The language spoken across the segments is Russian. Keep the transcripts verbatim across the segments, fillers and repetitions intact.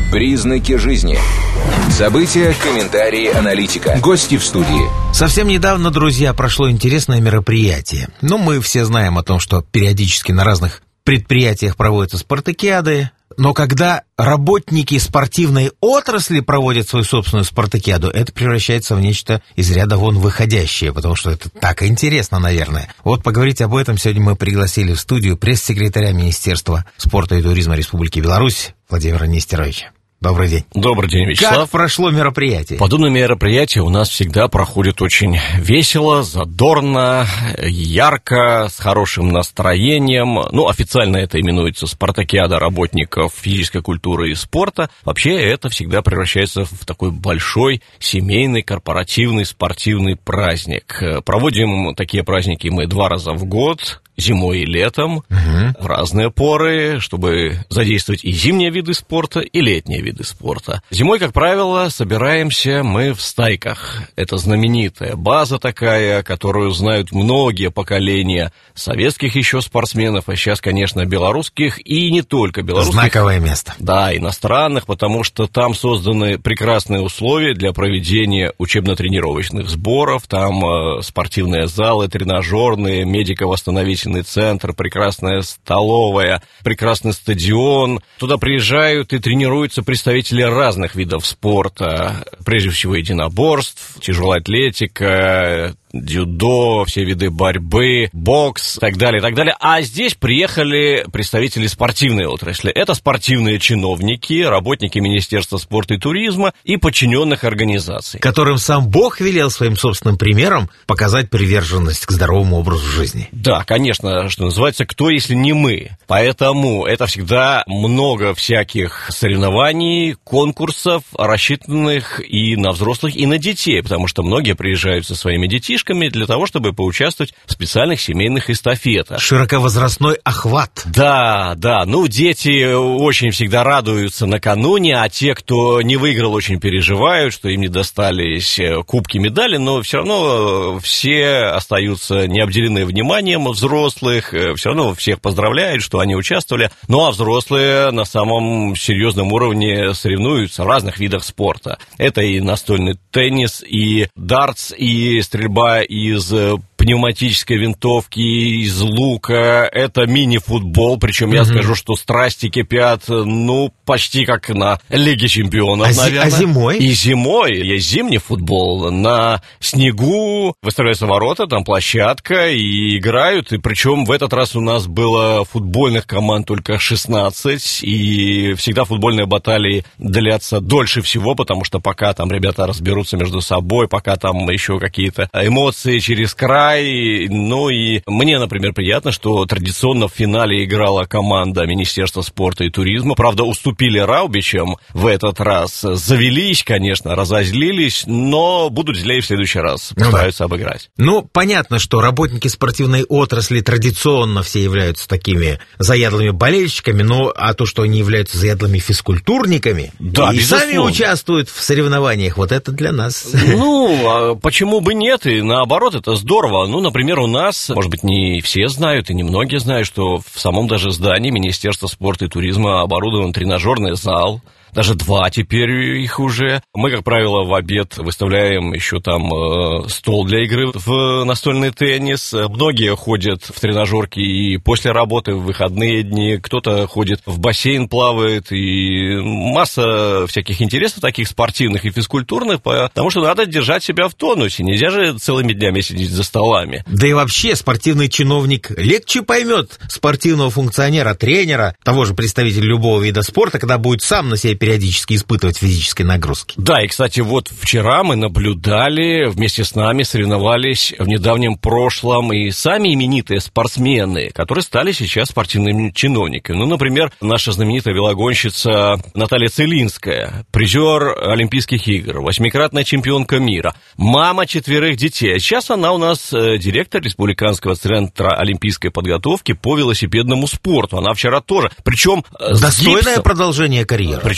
Признаки жизни. События, комментарии, аналитика. Гости в студии. Совсем недавно, друзья, прошло интересное мероприятие. Ну, мы все знаем о том, что периодически на разных предприятиях проводятся спартакиады. Но когда работники спортивной отрасли проводят свою собственную спартакиаду, это превращается в нечто из ряда вон выходящее, потому что это так интересно, наверное. Вот поговорить об этом сегодня мы пригласили в студию пресс-секретаря Министерства спорта и туризма Республики Беларусь Владимира Нестеровича. Добрый день. Добрый день, Вячеслав. Как прошло мероприятие? Подобные мероприятия у нас всегда проходят очень весело, задорно, ярко, с хорошим настроением. Ну, официально это именуется спартакиада работников физической культуры и спорта. Вообще это всегда превращается в такой большой семейный, корпоративный, спортивный праздник. Проводим такие праздники мы два раза в год. Зимой и летом, угу. в разные поры, чтобы задействовать и зимние виды спорта, и летние виды спорта. Зимой, как правило, собираемся мы в стайках. Это знаменитая база такая, которую знают многие поколения советских еще спортсменов, а сейчас, конечно, белорусских, и не только белорусских. Знаковое место. Да, иностранных, потому что там созданы прекрасные условия для проведения учебно-тренировочных сборов, там э, спортивные залы, тренажерные, медико-восстановительные центр, прекрасная столовая, прекрасный стадион. Туда приезжают и тренируются представители разных видов спорта. Прежде всего единоборств, тяжелая атлетика, дзюдо, все виды борьбы, бокс и так далее, и так далее. А здесь приехали представители спортивной отрасли. Это спортивные чиновники, работники Министерства спорта и туризма и подчиненных организаций. Которым сам Бог велел своим собственным примером показать приверженность к здоровому образу жизни. Да, конечно, что называется, кто, если не мы. Поэтому это всегда много всяких соревнований, конкурсов, рассчитанных и на взрослых, и на детей, потому что многие приезжают со своими детьми для того, чтобы поучаствовать в специальных семейных эстафетах. Широковозрастной охват. Да, да. Ну, дети очень всегда радуются накануне, а те, кто не выиграл, очень переживают, что им не достались кубки, медали, но все равно все остаются не обделены вниманием взрослых, все равно всех поздравляют, что они участвовали. Ну, а взрослые на самом серьезном уровне соревнуются в разных видах спорта. Это и настольный теннис, и дартс, и стрельба из пневматической винтовки, из лука, это мини-футбол, причем mm-hmm. я скажу, что страсти кипят, ну, почти как на Лиге Чемпионов, а наверное. А зимой? И зимой есть зимний футбол, на снегу выставляются ворота, там площадка, и играют, и причем в этот раз у нас было футбольных команд только шестнадцать, и всегда футбольные баталии длятся дольше всего, потому что пока там ребята разберутся между собой, пока там еще какие-то эмоции через край. Ну и мне, например, приятно, что традиционно в финале играла команда Министерства спорта и туризма. Правда, уступили Раубичам в этот раз. Завелись, конечно, разозлились, но будут злее в следующий раз. Постараются ну, да. обыграть. Ну, понятно, что работники спортивной отрасли традиционно все являются такими заядлыми болельщиками, но а то, что они являются заядлыми физкультурниками да, и безусловно. сами участвуют в соревнованиях, вот это для нас. Ну, а почему бы нет? И наоборот, это здорово. Ну, например, у нас, может быть, не все знают, и не многие знают, что в самом даже здании Министерства спорта и туризма оборудован тренажерный зал. Даже два теперь их уже. Мы, как правило, в обед выставляем еще там э, стол для игры в настольный теннис. Многие ходят в тренажерки и после работы, в выходные дни. Кто-то ходит в бассейн, плавает. И масса всяких интересов таких спортивных и физкультурных, потому что надо держать себя в тонусе. Нельзя же целыми днями сидеть за столами. Да и вообще спортивный чиновник легче поймет спортивного функционера, тренера, того же представителя любого вида спорта, когда будет сам на себе периодически испытывать физические нагрузки. Да, и, кстати, вот вчера мы наблюдали, вместе с нами соревновались в недавнем прошлом и сами именитые спортсмены, которые стали сейчас спортивными чиновниками. Ну, например, наша знаменитая велогонщица Наталья Целинская, призер Олимпийских игр, восьмикратная чемпионка мира, мама четверых детей. Сейчас она у нас директор Республиканского центра олимпийской подготовки по велосипедному спорту. Она вчера тоже, причем достойное продолжение карьеры. Причем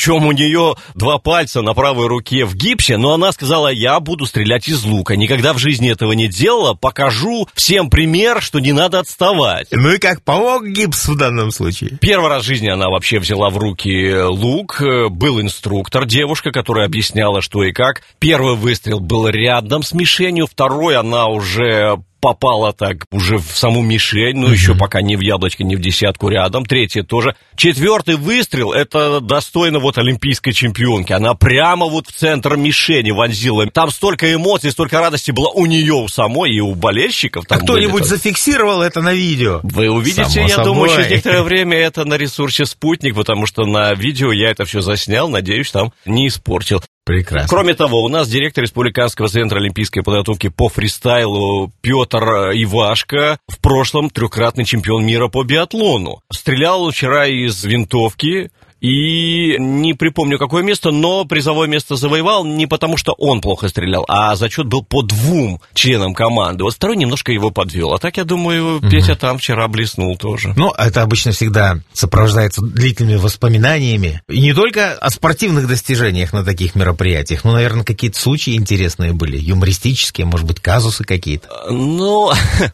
Причем у нее два пальца на правой руке в гипсе, но она сказала, я буду стрелять из лука. Никогда в жизни этого не делала. Покажу всем пример, что не надо отставать. Ну и как помог гипс в данном случае? Первый раз в жизни она вообще взяла в руки лук. Был инструктор, девушка, которая объясняла, что и как. Первый выстрел был рядом с мишенью, второй она уже попала так уже в саму мишень, ну, mm-hmm. еще пока не в яблочко, не в десятку рядом, третий тоже. Четвертый выстрел, это достойно вот олимпийской чемпионки. Она прямо вот в центр мишени вонзила. Там столько эмоций, столько радости было у нее у самой и у болельщиков. Там а кто-нибудь были, зафиксировал это на видео? Вы увидите, Само я собой. думаю, через некоторое время это на ресурсе «Спутник», потому что на видео я это все заснял, надеюсь, там не испортил. Прекрасно. Кроме того, у нас директор Республиканского центра олимпийской подготовки по фристайлу Петр Ивашко, в прошлом трехкратный чемпион мира по биатлону. Стрелял вчера из винтовки. И не припомню, какое место, но призовое место завоевал не потому, что он плохо стрелял, а зачет был по двум членам команды. Вот второй немножко его подвел. А так, я думаю, угу. Петя там вчера блеснул тоже. Ну, это обычно всегда сопровождается длительными воспоминаниями. И не только о спортивных достижениях на таких мероприятиях, но, наверное, какие-то случаи интересные были, юмористические, может быть, казусы какие-то. Ну,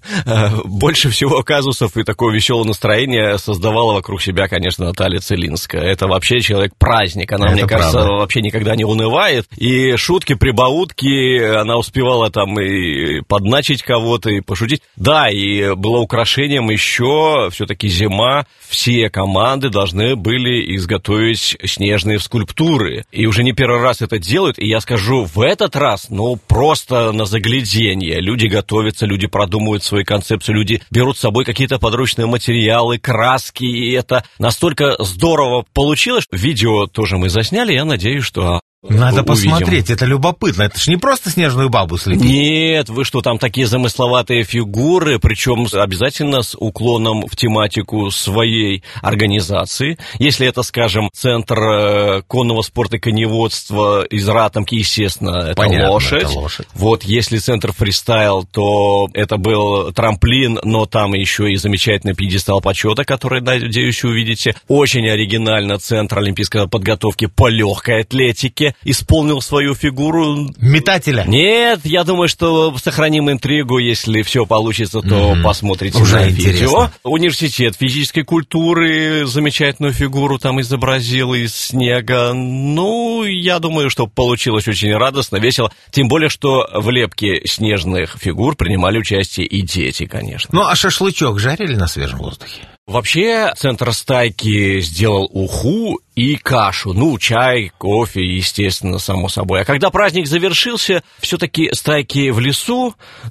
больше всего казусов и такое веселое настроение создавала вокруг себя, конечно, Наталья Целинская. Это вообще человек-праздник. Она, это мне кажется, правда. Вообще никогда не унывает. И шутки, прибаутки, она успевала там и подначить кого-то, и пошутить. Да, и было украшением еще все-таки зима. Все команды должны были изготовить снежные скульптуры. И уже не первый раз это делают. И я скажу, в этот раз, ну, просто на загляденье. Люди готовятся, люди продумывают свои концепции, люди берут с собой какие-то подручные материалы, краски. И это настолько здорово получилось. Получилось. Видео тоже мы засняли, я надеюсь, что надо увидим. Посмотреть, это любопытно. Это ж не просто снежную бабу слепить. Нет, вы что, там такие замысловатые фигуры, причем обязательно с уклоном в тематику своей организации. Если это, скажем, центр конного спорта и коневодства из Ратомки, естественно, это, Понятно, лошадь. это лошадь. Вот, если центр фристайл, то это был трамплин, но там еще и замечательный пьедестал почета, который, надеюсь, увидите. Очень оригинально центр олимпийской подготовки по легкой атлетике исполнил свою фигуру. Метателя? Нет, я думаю, что сохраним интригу, если все получится, то mm-hmm. посмотрите Уже на интересно. видео. Университет физической культуры замечательную фигуру там изобразил из снега. Ну, я думаю, что получилось очень радостно, весело. Тем более, что в лепке снежных фигур принимали участие и дети, конечно. Ну, а шашлычок жарили на свежем воздухе? Вообще, центр стайки сделал уху и кашу. Ну, чай, кофе, естественно, само собой. А когда праздник завершился, все-таки стайки в лесу,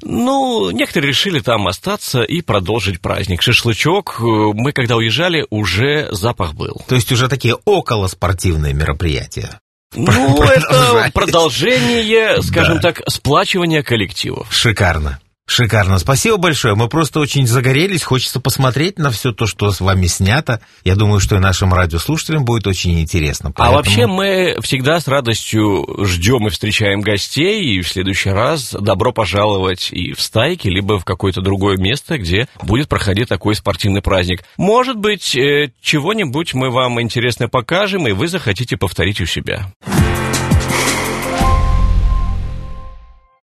ну, некоторые решили там остаться и продолжить праздник. Шашлычок, мы когда уезжали, уже запах был. То есть уже такие околоспортивные мероприятия? Ну, это продолжение, скажем да. так, сплачивания коллективов. Шикарно. Шикарно. Спасибо большое. Мы просто очень загорелись. Хочется посмотреть на все то, что с вами снято. Я думаю, что и нашим радиослушателям будет очень интересно. Поэтому... А вообще мы всегда с радостью ждем и встречаем гостей. И в следующий раз добро пожаловать и в стайки, либо в какое-то другое место, где будет проходить такой спортивный праздник. Может быть, чего-нибудь мы вам интересно покажем, и вы захотите повторить у себя.